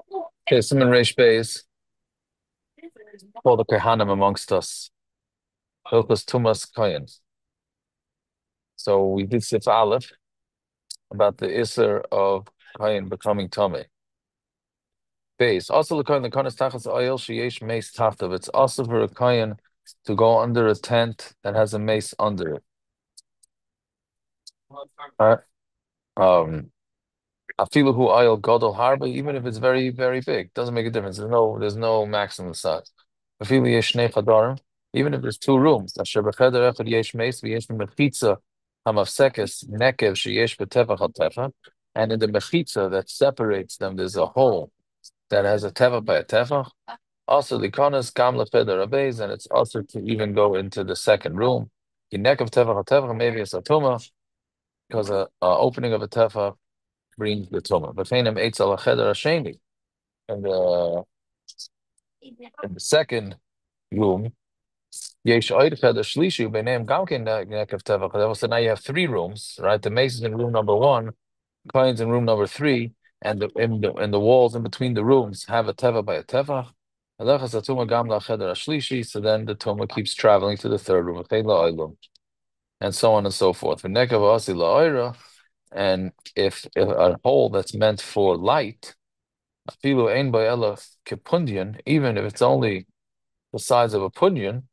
Okay, Simon Reish Beis, called the Kohanim amongst us. Hilchos Tumas Kohen. So we did Sif Aleph about the Isser of Kohen becoming Tomei. Beis. Also the Kohen, the Kohen is Tachas Oil, Sheyesh Mace Taftav. It's also for a Kohen to go under a tent that has a mace under it. Alright. Um Afilahu Oil Godol Harba, even if it's very, very big, doesn't make a difference. There's no maximum size. Afilu Yesh Shnei Chadarim, even if there's two rooms. Asher b'cheder echad yesh meis v'yesh b'mechitza hamafsekes nekev sheyesh b'tefach al tefa, and in the mechitza that separates them, there's a hole that has a tefach by a tefach. Also, the konas gam lecheder abeis, and it's also to even go into the second room. The nekev tefach al tefach, maybe it's a tuma, because a opening of a tefach brings the tuma. But feinem eitz al cheder hasheni, and in the second room. Yesh oid cheder shlishu b'neim gam ken nekev tefach. So now you have three rooms, right? The mace is in room number one, Coins in room number three, and the walls in between the rooms have a teva by a teva. So then the tuma keeps traveling to the third room, and so on and so forth. And if a hole that's meant for light, even if it's only the size of a punyan,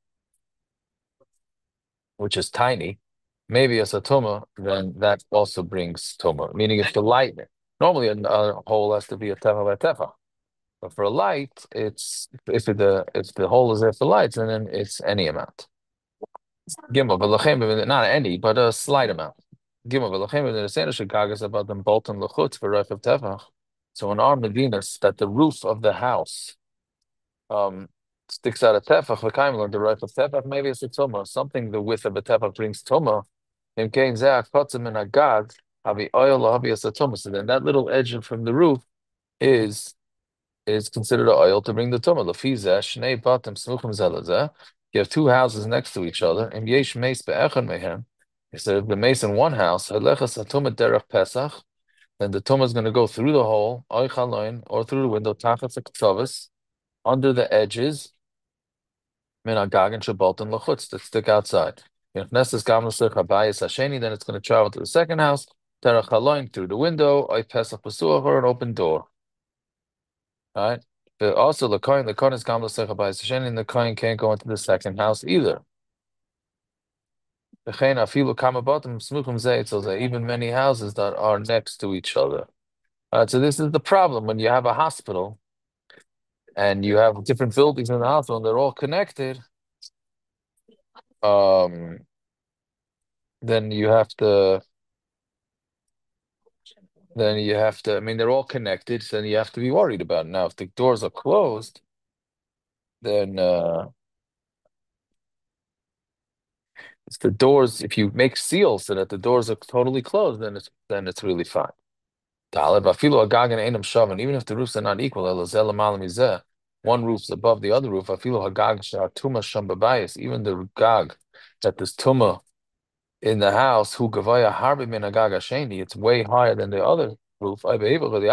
which is tiny, maybe as a tuma, then that also brings tuma. Meaning, if the light normally a hole has to be a tefa by tefa, but for a light, it's if the hole is there for lights, and then it's any amount. Gimel v'lachem, not any, but a slight amount. Gimel v'lachem the seder shekagas about them bolton lechutz for rechav tefach. So in our medinas, that the roof of the house um sticks out a tefach v'kaim learned the rechav tefach. Maybe it's a tuma, something the width of a tefach brings tuma. In kain zeh kotzim in agag havi oil havi as a tuma. So then that little edge from the roof is considered an oil to bring the tumah. Lefizeh shnei batim smuchim zelazeh. You have two houses next to each other, and yesh meis be'echad mehem. Instead of the mace in one house, halechas atumah derech pesach, then the tumah is going to go through the hole, oy chaloin, or through the window, tachatz ktavas, under the edges, min agag and shabalton lachutz that stick outside. If nesses gam l'sech habayis hasheni, then it's going to travel to the second house, derech chaloin through the window, oy pesach pasuach, or an open door. Right? But also the coin is gamla sechabayis Hashem, and the coin can't go into the second house either. Even many houses that are next to each other. So this is the problem when you have a hospital and you have different buildings in the hospital and they're all connected. Um, then you have to. I mean, they're all connected, so then you have to be worried about it. Now, if the doors are closed, then if you make seals so that the doors are totally closed, then it's really fine. Even if the roofs are not equal, one roof's above the other roof. Even the gag that there's tuma in the house, it's way higher than the other roof. The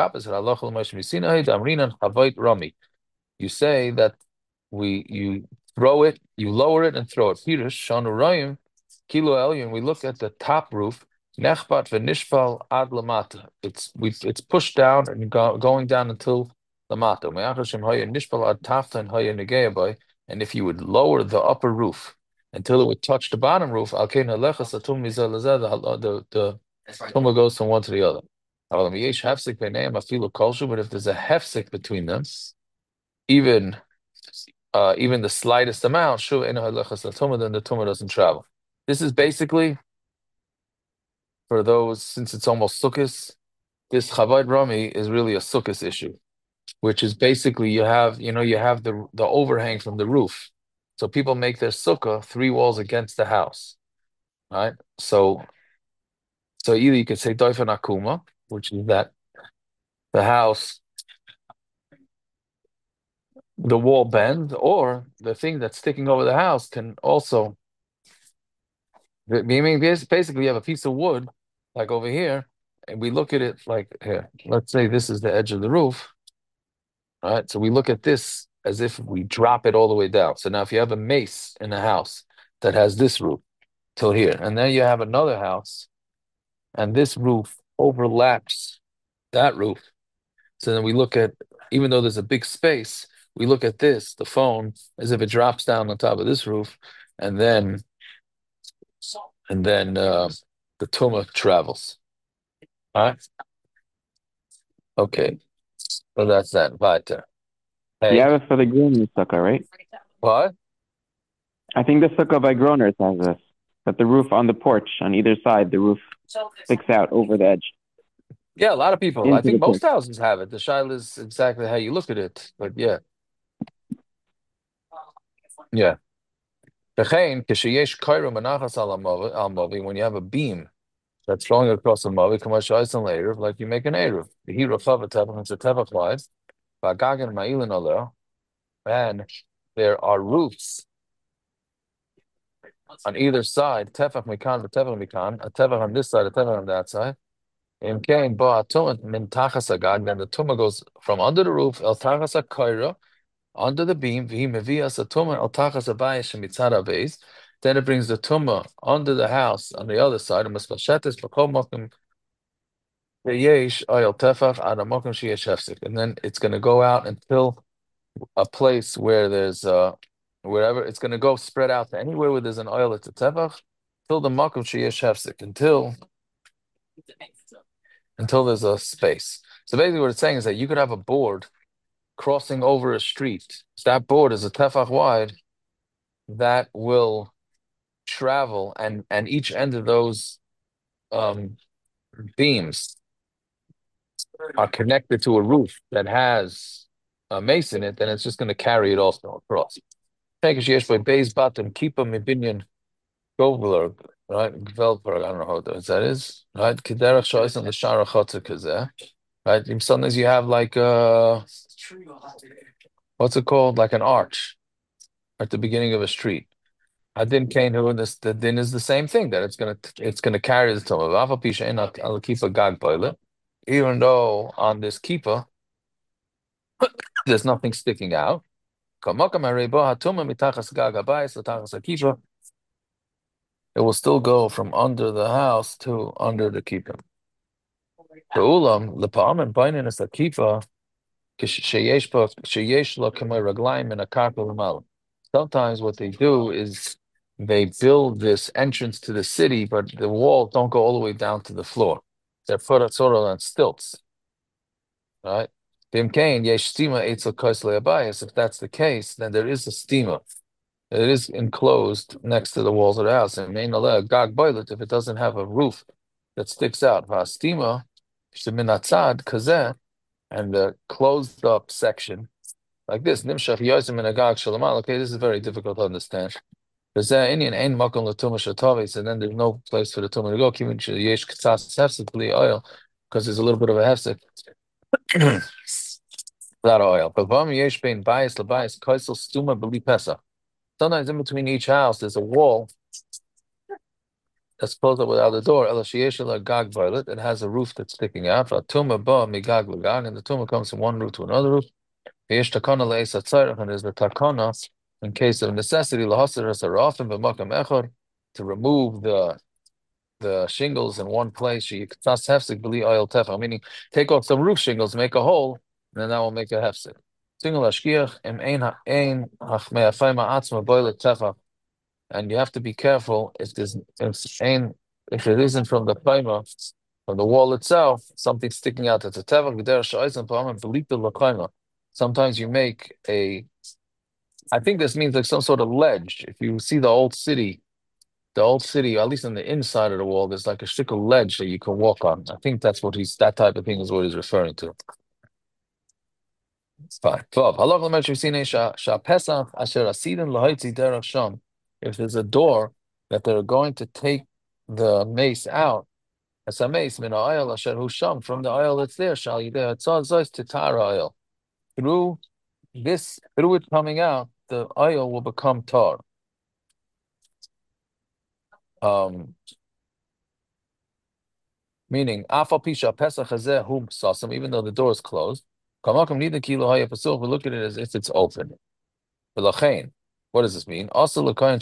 opposite. You say that you throw it, you lower it and throw it. Pirush Shanu Rayim, Kilo Elyon, we look at the top roof, Nechbat v'nishpal ad lamata. It's pushed down and going down until lamata. Me'achashim haya nishpal ad tafta and haya negeya boy. And if you would lower the upper roof until it would touch the bottom roof, al kein halecha satum mizah lazeh, the tumah goes from one to the other. But if there's a hefsek between them, even even the slightest amount, then the tumah doesn't travel. This is basically for those, since it's almost sukkahs, this chavad rami is really a sukkahs issue, which is basically you have the overhang from the roof. So people make their sukkah three walls against the house, right? So either you could say doifan akuma, which is that the house, the wall bends, or the thing that's sticking over the house can also. Meaning, basically, you have a piece of wood, like over here, and we look at it like here. Let's say this is the edge of the roof. All right, so we look at this as if we drop it all the way down. So now if you have a mace in a house that has this roof till here, and then you have another house, and this roof overlaps that roof. So then we look at, even though there's a big space, we look at this, the phone, as if it drops down on top of this roof, and then the tumah travels. All right. Okay. So that's that. Weiter. You Hey. have it for the Groner sukkah, right? What? I think the sukkah by Groners has this. That the roof on the porch, on either side, the roof sticks out over the edge Yeah, a lot of people. I into the think porch. most houses have it. The shaila is exactly how you look at it. But yeah. Yeah. V'chein, kisheyesh kairu menachas al mavi, when you have a beam that's flowing across the mavi, k'ma and later, like you make an eruv. The hero chava tevach, it's a tevach wise. V'agagan ma'ilin aleh, and there are roofs on either side, tefach mikan, v'tefach mikan, a tefach on this side, a tefach on that side. In kain bo atumah min tachas agag, then the tumah goes from under the roof el tachas akaira, under the beam. V'hi mevias atumah el tachas abayis shemitzad abeis. Then it brings the tumah under the house on the other side. U'mispashetes b'kol mokum yesh oil tefach ad mokum sheyesh hefsek, and then it's going to go out until a place where there's wherever it's going to go spread out to anywhere where there's an oil it's a tefach till the makom sheyesh hefsek, until there's a space. So basically what it's saying is that you could have a board crossing over a street. If that board is a tefach wide, that will travel, and each end of those um, beams are connected to a roof that has a mace in it, then it's just going to carry it also across. Kijk, als je eerst bij base bottom, keep hem in binyan Govler, right? Gvelberg, I don't know how that is, right? Kederach shows on the Shara Chotzer Kazeh, right? Sometimes you have like what's it called? Like an arch at the beginning of a street. Adin Kain, who this the din is the same thing, that it's gonna carry the tumah. V'afa pisha enat al kipa gag boiler, even though on this kipa there's nothing sticking out. Kamakam harebo hatuma mitachas gag habayis l'tachas akipa. It will still go from under the house to under the kippah. The ulam lepa'am and bainin is the kippah sheyesh lo k'may raglayim in a karka l'mal. Sometimes what they do is they build this entrance to the city, but the walls don't go all the way down to the floor. They're put sort of on stilts, right? If that's the case, then there is a steamer. It is enclosed next to the walls of the house. And main gag boilet, if it doesn't have a roof that sticks out. Vastima, sheminatzad kazeh, and the closed up section like this. Nimshach yosim and agag shalamal. Okay, this is very difficult to understand. Kazeh Indian ain makom l'tumah shatavis, and then there's no place for the tumah to go. Kivin yesh k'tzas hefsek bli oil, because there's a little bit of a hefsek without oil. But vam yesh bein bias labias kaisel stuma beli pesach. Sometimes in between each house, there's a wall that's closed up without a door. El gag violet. It has a roof that's sticking out. Tumah ba migag l'gag, and the tumah comes from one roof to another roof. V'yesh takana le'es atzarech, and there's the takana in case of necessity lahaser esarafim b'makam echad, to remove the shingles in one place. Sheyiktas hefsek b'li oil tefa, meaning take off some roof shingles, make a hole, and then that will make a hefsek. Single ashkiach im ein hachmei afayma atzma boilet tefa. And you have to be careful if it isn't from the paima, from the wall itself, something sticking out. It's a tevach g'derech sha'oisen pa'amim belita l'chaima. Sometimes you make I think this means like some sort of ledge. If you see the old city, at least on the inside of the wall, there's like a stick of ledge that you can walk on. I think that type of thing is what he's referring to. It's fine. If there's a door that they're going to take the mace out, as a mace min ha'ayil asher hu sham, from the oil that's there, shall yideh hatzal zois titara oil. Through it coming out, the oil will become tar. Um, Meaning, afal pisha pesach hazeh hu b'sasam, even though the door is closed, We look at it as if it's open. What does this mean? Also,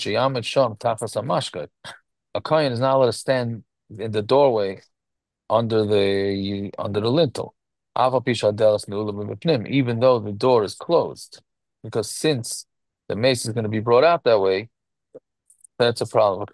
a kohen is not allowed to stand in the doorway under the lintel, even though the door is closed, because since the mace is going to be brought out that way, that's a problem.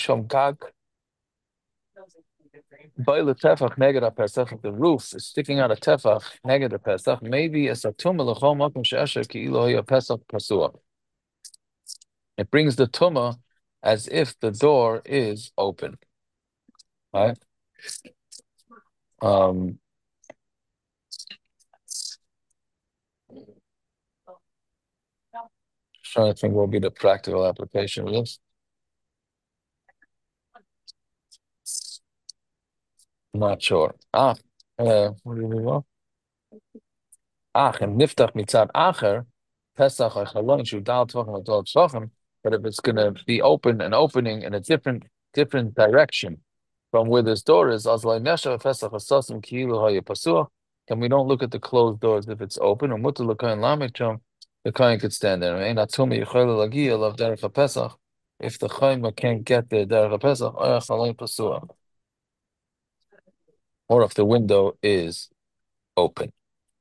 If the roof is sticking out a tefach neged pesach, maybe a satum l'chol makom she'asher ki'ilu haya pesach pasua. It brings the tuma as if the door is open, right? Um, Trying to think what would be the practical application of this. I'm not sure. What do we want? Niftach mitzad acher, Pesach ha'chalon shu dal tvachim adol tvachim. But if it's going to be open, an opening in a different direction from where this door is, azlai nesha Pesach hasasim ki'ilu hayapasuach. And we don't look at the closed doors if it's open. Or mutar l'kayin lamed sham, the kain could stand there. Ein atumi yichol lagia lav derech haPesach. If the chayma can't get there derech haPesach, ayach halay pasuach. Or if the window is open.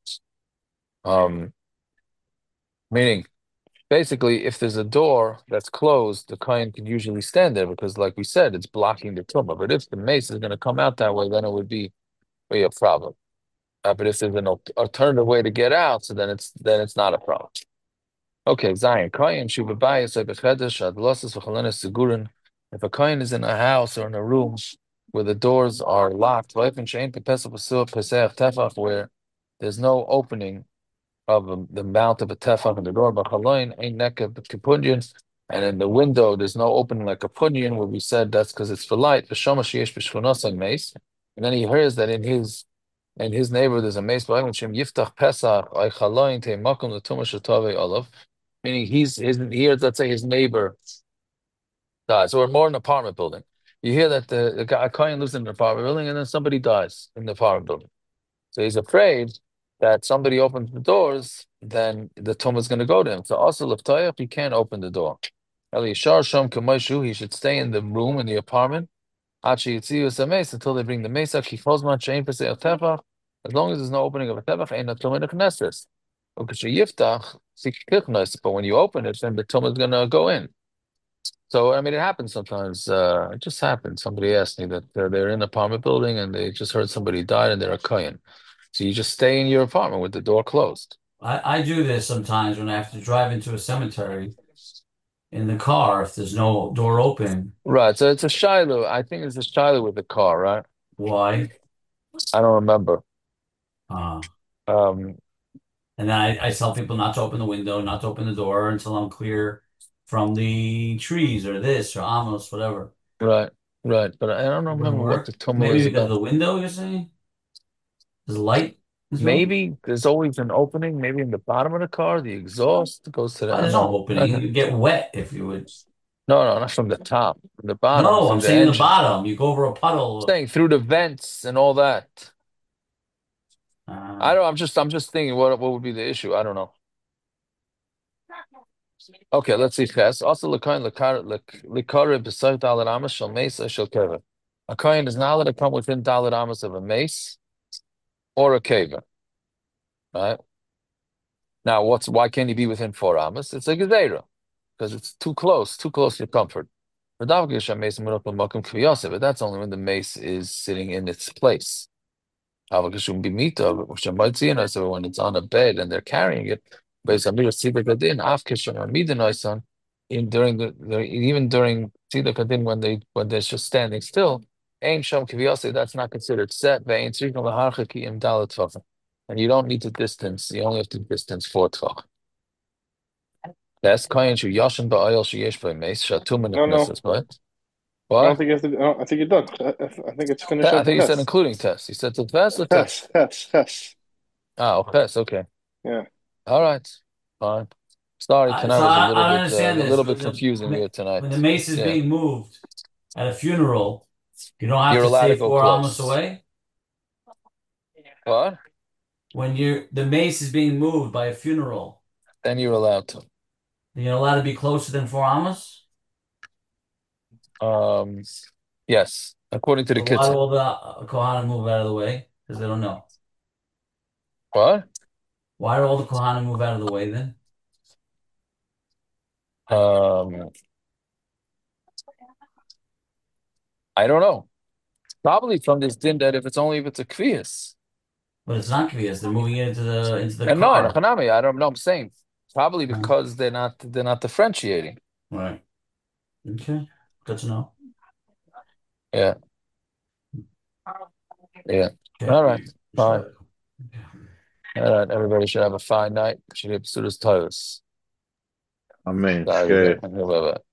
Meaning, basically, if there's a door that's closed, the kohen can usually stand there because, like we said, it's blocking the tumah. But if the mace is going to come out that way, then it would be a problem. But if there's an alternative way to get out, so then it's not a problem. Okay, Zion kohen shubabayis bechedesh adlosses v'chalonis segurin. If a kohen is in a house or in a room where the doors are locked, where there's no opening of the mouth of a tefach and the door, and in the window there's no opening like a punyan, where we said that's because it's for light. And then he hears that in his neighbor there's a mace, meaning he hears, let's say his neighbor dies, or more an apartment building. You hear that the guy, a kohen lives in an apartment building, and then somebody dies in the apartment building. So he's afraid that somebody opens the doors, then the tumah is going to go to him. So also l'ftayach, he can't open the door. He should stay in the room in the apartment until they bring the mesa. As long as there's no opening of a tefach, ain't a tumah nechnesses. But when you open it, then the tumah is going to go in. So, I mean, it happens sometimes. It just happened. Somebody asked me that they're in an apartment building and they just heard somebody died and they're a kohen. So you just stay in your apartment with the door closed. I do this sometimes when I have to drive into a cemetery in the car if there's no door open. Right. So it's a shiloh. I think it's a shiloh with the car, right? Why? I don't remember. Uh, Um, and then I tell people not to open the window, not to open the door until I'm clear from the trees or this or Amos, whatever. right, right. But I don't Wouldn't remember what the work. tumor Maybe is because of about. the window, you're saying? There's light is open? Maybe there's always an opening, maybe in the bottom of the car, the exhaust goes to the, Well, I don't there's no know. opening. Okay. You get wet if you would. No, no, not from the top, from the bottom, No, I'm through the saying the engine. bottom. You go over a puddle. Saying through the vents and all that. Uh, I don't. I'm just thinking what would be the issue. I don't know. Okay, let's see. Ches. Also, likare beside dalet amos shel mesa shel kever. A kohen is not allowed to come within dalet amos of a mace or a kever. Right now, why can't he be within 4 amos? It's a gezerah because it's too close for comfort. But that's only when the mace is sitting in its place. So when it's on a bed and they're carrying it, even during Tziduk Hadin when they're just standing still, that's not considered set. And you don't need to distance, you only have to distance 4 tvach. That's kohen shu yashin ba'oil sheyesh b'meis shatum No, no. neknesses, right? I don't What? think you have to. I think you're done. I think it's finished I at think you said Ches. including test. You said to test or test? Ches. Oh, test. Okay. Yeah. All right. Fine. Sorry, tonight so was I don't a understand this. little bit confusing here When the tonight. mace is Yeah. being moved at a funeral, you don't have You're to allowed stay to go 4 amos close. away? What? When the mace is being moved by a funeral, then you're allowed to. you're allowed to be closer than 4 amos? Um, yes, according to the So why do Kitzur. all the Kohanim move out of the way? Because they don't know. What? Why do all the Kohanim move out of the way then? Um, I don't know. Probably from this din that if it's a kvias. But it's not Kvias. They're moving it into the And no, in a car. Hanami, I don't know. I'm saying probably Right. because they're not differentiating. Right. Okay. Good to know. Yeah. Yeah. Okay. All right. Fine. Sure. Okay. All right. Everybody should have a fine night. Should have Sudas Toilets. Amen. Bye. Good. Bye.